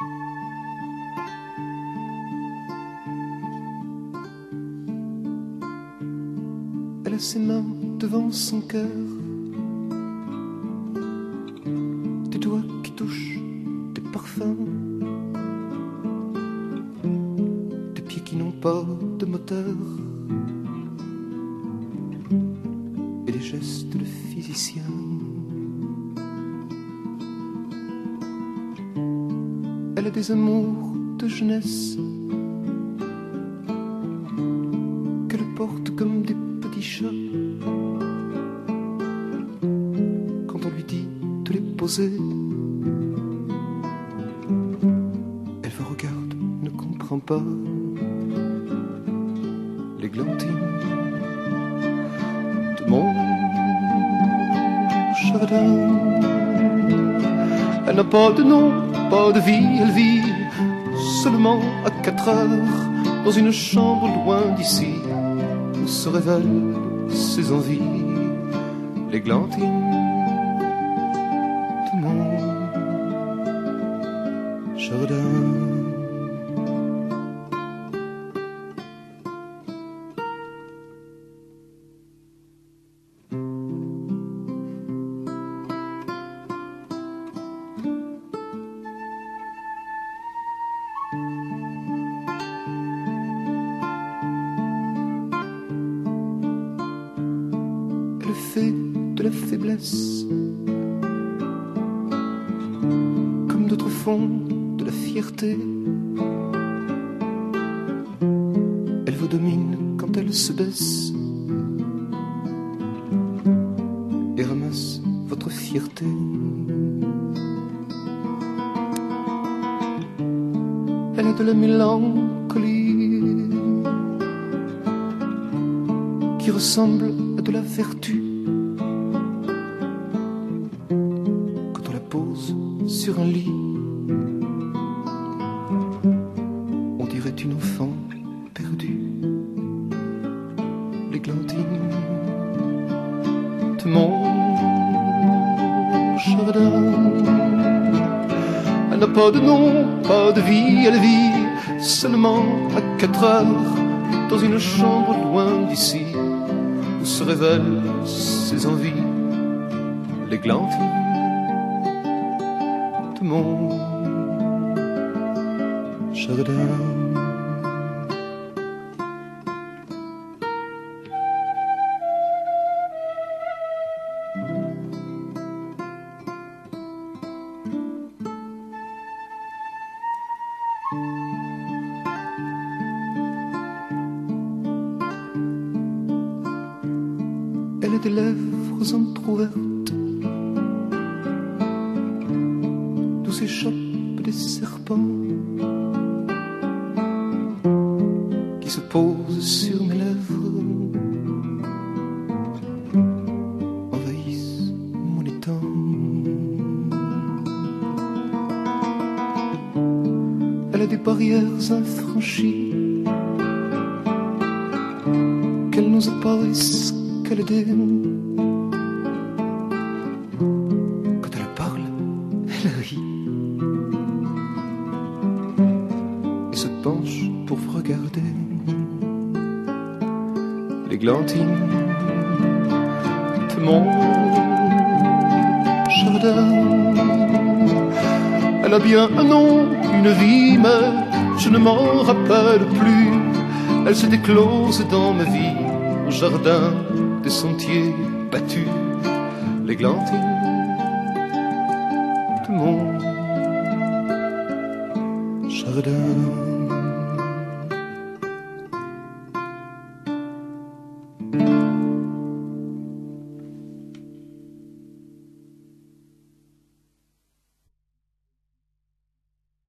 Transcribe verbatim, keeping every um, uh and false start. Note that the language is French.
Elle a ses mains devant son cœur, des doigts qui touchent des parfums, des pieds qui n'ont pas de moteur, et des gestes de physicien. Elle a des amours de jeunesse qu'elle porte comme des petits chats. Quand on lui dit de les poser, elle vous regarde, ne comprend pas. L'églantine de mon jardin, elle n'a pas de nom, pas de vie, elle vit seulement à quatre heures dans une chambre loin d'ici où se révèlent ses envies. L'églantine de mon jardin. Elle fait de la faiblesse comme d'autres font de la fierté. Elle vous domine quand elle se baisse et ramasse votre fierté. Elle a de la mélancolie qui ressemble à de la vertu. Quand on la pose sur un lit, on dirait une enfant perdue. L'églantine de mon jardin, elle n'a pas de nom, pas de vie, elle vit seulement à quatre heures dans une chambre loin d'ici où se révèlent ses envies. L'églantine de mon jardin. Elle a des lèvres entr'ouvertes d'où s'échappent des serpents qui se posent sur mes lèvres, envahissent mon étang. Elle a des barrières infranchies qu'elle n'ose pas escalader. Quand elle parle, elle rit et se penche pour vous regarder. L'églantine de mon jardin, elle a bien un nom, une vie, mais je ne m'en rappelle plus. Elle s'est éclose dans ma vie au jardin des sentiers battus. L'églantine de mon jardin.